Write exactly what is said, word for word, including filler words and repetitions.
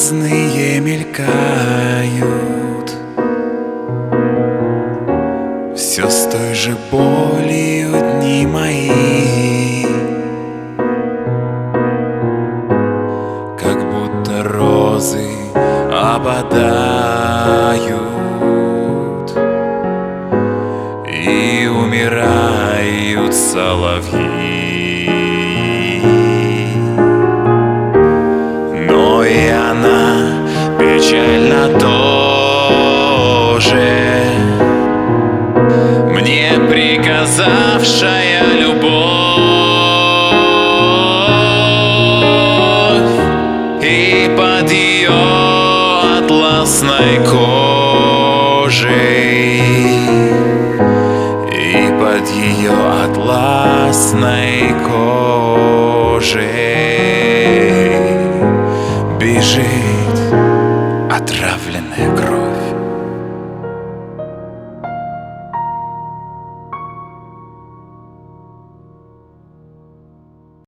разные мелькают, все с той же болью дни мои, как будто розы опадают и умирают соловьи. Но и она печально тоже, мне приказавшая любовь, и под ее атласной кожей, и под ее атласной кожей